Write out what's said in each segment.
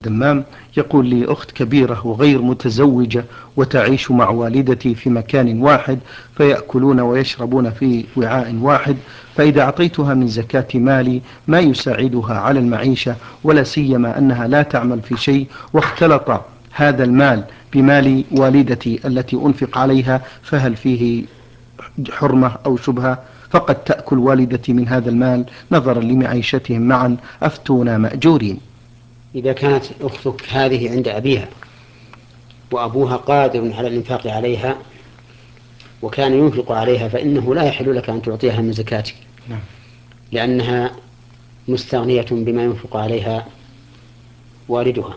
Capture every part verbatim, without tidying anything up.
دمام يقول لي أخت كبيرة وغير متزوجة وتعيش مع والدتي في مكان واحد، فيأكلون ويشربون في وعاء واحد، فإذا أعطيتها من زكاة مالي ما يساعدها على المعيشة، ولا سيما أنها لا تعمل في شيء، واختلط هذا المال بمال والدتي التي أنفق عليها، فهل فيه حرمة أو شبهة؟ فقد تأكل والدتي من هذا المال نظرا لمعيشتهم معا، أفتونا مأجورين. إذا كانت أختك هذه عند أبيها وأبوها قادر على الإنفاق عليها وكان ينفق عليها، فإنه لا يحل لك أن تعطيها من زكاتك، لأنها مستغنية بما ينفق عليها والدها.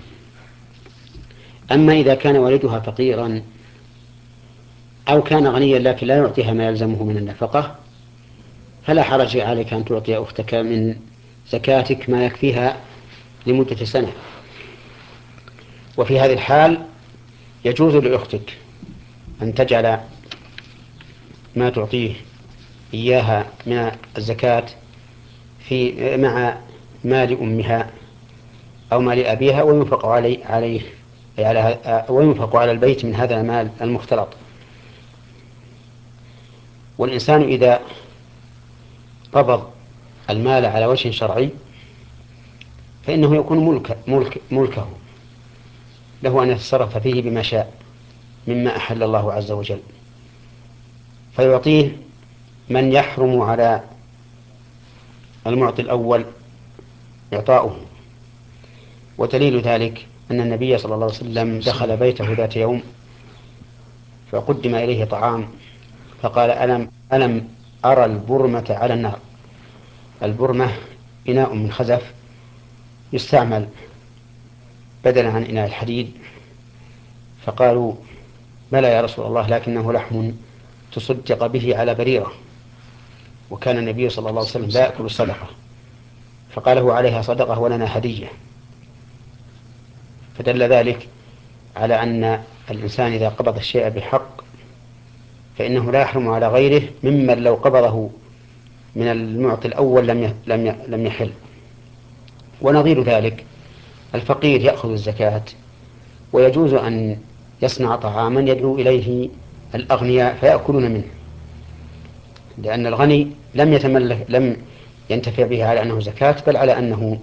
أما إذا كان والدها فقيرا أو كان غنيا لكن لا يعطيها ما يلزمه من النفقة، فلا حرج عليك أن تعطي أختك من زكاتك ما يكفيها لمدة سنة. وفي هذه الحال يجوز لأختك أن تجعل ما تعطيه إياها من الزكاة في مع مال أمها أو مال أبيها، وينفق عليه, عليه على وينفق على البيت من هذا المال المختلط. والإنسان إذا قبض المال على وجه شرعي فإنه يكون ملك ملك ملكه، له أن يتصرف فيه بما شاء مما أحل الله عز وجل، فيعطيه من يحرم على المعطي الأول إعطاؤه. ودليل ذلك أن النبي صلى الله عليه وسلم دخل بيته ذات يوم فقدم إليه طعام فقال: ألم, ألم أرى البرمة على النار. البرمة إناء من خزف يستعمل بدلا عن إناء الحديد. فقالوا: بلى يا رسول الله، لكنه لحم تصدق به على بريرة، وكان النبي صلى الله عليه وسلم لا يأكل الصدقة. فقال: هو عليها صدقة ولنا هدية. فدل ذلك على أن الإنسان إذا قبض الشيء بحق فإنه لا يحرم على غيره ممن لو قبضه من المعطي الأول لم لم يحل. ونظير ذلك الفقير يأخذ الزكاة، ويجوز أن يصنع طعاما يدعو إليه الأغنياء فيأكلون منه، لأن الغني لم يتملك لم ينتفع به على أنه زكاة، بل على أنه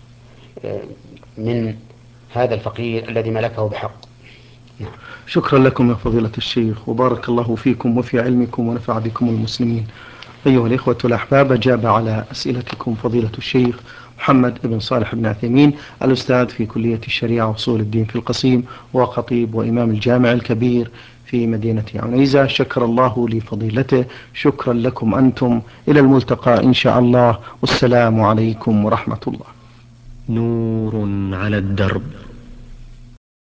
من هذا الفقير الذي ملكه بحق. نعم. شكرا لكم يا فضيلة الشيخ، وبارك الله فيكم وفي علمكم ونفع بكم المسلمين. أيها الإخوة الأحباب، أجاب على أسئلتكم فضيلة الشيخ محمد بن صالح بن عثيمين، الأستاذ في كلية الشريعة وأصول الدين في القصيم، وخطيب وإمام الجامع الكبير في مدينة عنيزة. شكر الله لفضيلته. شكرا لكم أنتم. إلى الملتقى إن شاء الله، والسلام عليكم ورحمة الله. نور على الدرب.